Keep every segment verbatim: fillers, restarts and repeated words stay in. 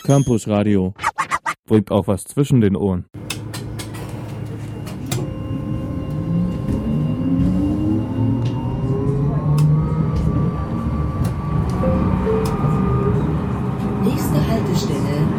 Campus Radio. Bringt auch was zwischen den Ohren. Nächste Haltestelle,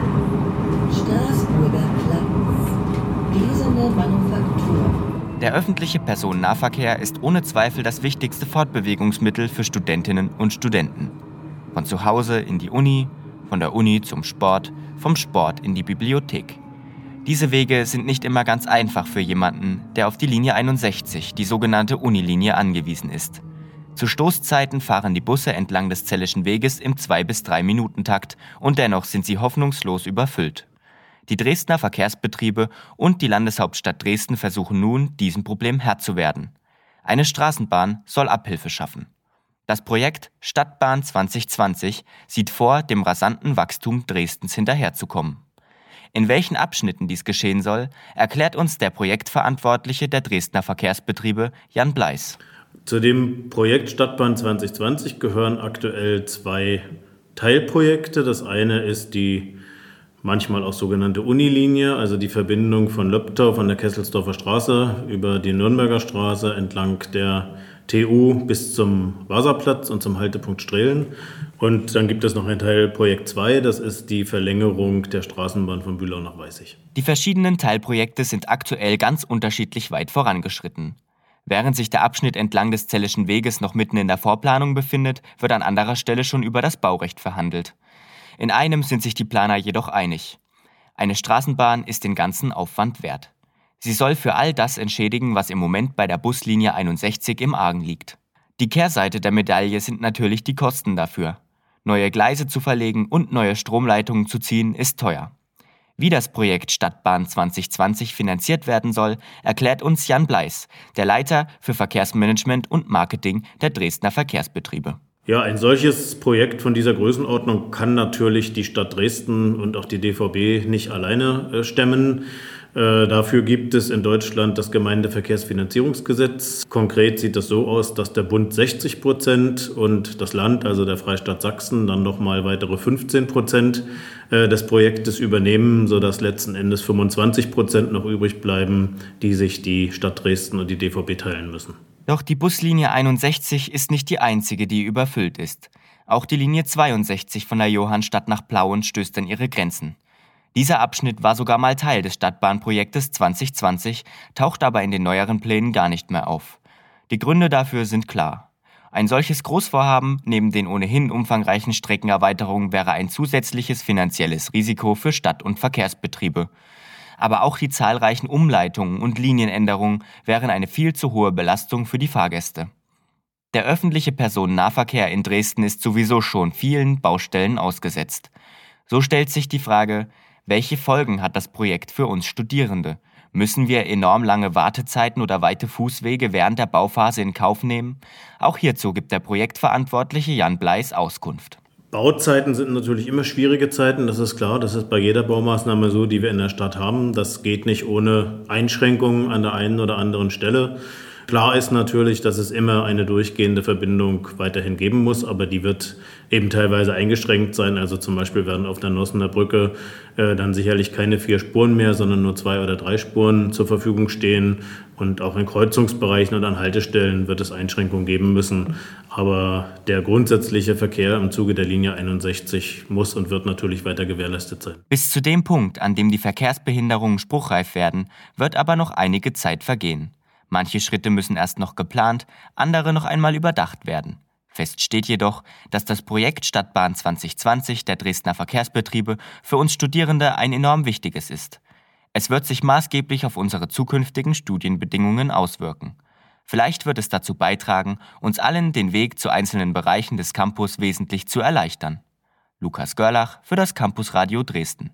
Straßburger Platz, Gläserne Manufaktur. Der öffentliche Personennahverkehr ist ohne Zweifel das wichtigste Fortbewegungsmittel für Studentinnen und Studenten. Von zu Hause in die Uni, von der Uni zum Sport, vom Sport in die Bibliothek. Diese Wege sind nicht immer ganz einfach für jemanden, der auf die Linie einundsechzig, die sogenannte Unilinie, angewiesen ist. Zu Stoßzeiten fahren die Busse entlang des Zelleschen Weges im zwei bis drei Minuten Takt und dennoch sind sie hoffnungslos überfüllt. Die Dresdner Verkehrsbetriebe und die Landeshauptstadt Dresden versuchen nun, diesem Problem Herr zu werden. Eine Straßenbahn soll Abhilfe schaffen. Das Projekt Stadtbahn zwanzig zwanzig sieht vor, dem rasanten Wachstum Dresdens hinterherzukommen. In welchen Abschnitten dies geschehen soll, erklärt uns der Projektverantwortliche der Dresdner Verkehrsbetriebe, Jan Bleis. Zu dem Projekt Stadtbahn zwanzig zwanzig gehören aktuell zwei Teilprojekte. Das eine ist die manchmal auch sogenannte Unilinie, also die Verbindung von Löbtau von der Kesselsdorfer Straße über die Nürnberger Straße entlang der T U bis zum Wasserplatz und zum Haltepunkt Strehlen. Und dann gibt es noch ein Teil Projekt zwei, das ist die Verlängerung der Straßenbahn von Bühlau nach Weißig. Die verschiedenen Teilprojekte sind aktuell ganz unterschiedlich weit vorangeschritten. Während sich der Abschnitt entlang des Zelleschen Weges noch mitten in der Vorplanung befindet, wird an anderer Stelle schon über das Baurecht verhandelt. In einem sind sich die Planer jedoch einig. Eine Straßenbahn ist den ganzen Aufwand wert. Sie soll für all das entschädigen, was im Moment bei der Buslinie einundsechzig im Argen liegt. Die Kehrseite der Medaille sind natürlich die Kosten dafür. Neue Gleise zu verlegen und neue Stromleitungen zu ziehen, ist teuer. Wie das Projekt Stadtbahn zwanzig zwanzig finanziert werden soll, erklärt uns Jan Bleis, der Leiter für Verkehrsmanagement und Marketing der Dresdner Verkehrsbetriebe. Ja, ein solches Projekt von dieser Größenordnung kann natürlich die Stadt Dresden und auch die D V B nicht alleine äh, stemmen. Äh, dafür gibt es in Deutschland das Gemeindeverkehrsfinanzierungsgesetz. Konkret sieht das so aus, dass der Bund sechzig Prozent und das Land, also der Freistaat Sachsen, dann nochmal weitere fünfzehn Prozent äh, des Projektes übernehmen, sodass letzten Endes fünfundzwanzig Prozent noch übrig bleiben, die sich die Stadt Dresden und die D V B teilen müssen. Doch die Buslinie einundsechzig ist nicht die einzige, die überfüllt ist. Auch die Linie zweiundsechzig von der Johannstadt nach Plauen stößt an ihre Grenzen. Dieser Abschnitt war sogar mal Teil des Stadtbahnprojektes zwanzig zwanzig, taucht aber in den neueren Plänen gar nicht mehr auf. Die Gründe dafür sind klar. Ein solches Großvorhaben neben den ohnehin umfangreichen Streckenerweiterungen wäre ein zusätzliches finanzielles Risiko für Stadt- und Verkehrsbetriebe. Aber auch die zahlreichen Umleitungen und Linienänderungen wären eine viel zu hohe Belastung für die Fahrgäste. Der öffentliche Personennahverkehr in Dresden ist sowieso schon vielen Baustellen ausgesetzt. So stellt sich die Frage, welche Folgen hat das Projekt für uns Studierende? Müssen wir enorm lange Wartezeiten oder weite Fußwege während der Bauphase in Kauf nehmen? Auch hierzu gibt der Projektverantwortliche Jan Bleis Auskunft. Bauzeiten sind natürlich immer schwierige Zeiten, das ist klar. Das ist bei jeder Baumaßnahme so, die wir in der Stadt haben. Das geht nicht ohne Einschränkungen an der einen oder anderen Stelle. Klar ist natürlich, dass es immer eine durchgehende Verbindung weiterhin geben muss, aber die wird eben teilweise eingeschränkt sein. Also zum Beispiel werden auf der Nossener Brücke äh, dann sicherlich keine vier Spuren mehr, sondern nur zwei oder drei Spuren zur Verfügung stehen. Und auch in Kreuzungsbereichen und an Haltestellen wird es Einschränkungen geben müssen. Aber der grundsätzliche Verkehr im Zuge der Linie einundsechzig muss und wird natürlich weiter gewährleistet sein. Bis zu dem Punkt, an dem die Verkehrsbehinderungen spruchreif werden, wird aber noch einige Zeit vergehen. Manche Schritte müssen erst noch geplant, andere noch einmal überdacht werden. Fest steht jedoch, dass das Projekt Stadtbahn zwanzig zwanzig der Dresdner Verkehrsbetriebe für uns Studierende ein enorm wichtiges ist. Es wird sich maßgeblich auf unsere zukünftigen Studienbedingungen auswirken. Vielleicht wird es dazu beitragen, uns allen den Weg zu einzelnen Bereichen des Campus wesentlich zu erleichtern. Lukas Görlach für das Campusradio Dresden.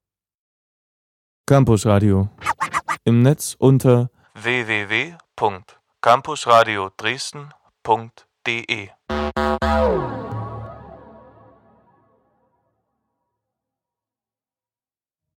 Campusradio. Im Netz unter w w w punkt campusradio dresden punkt d e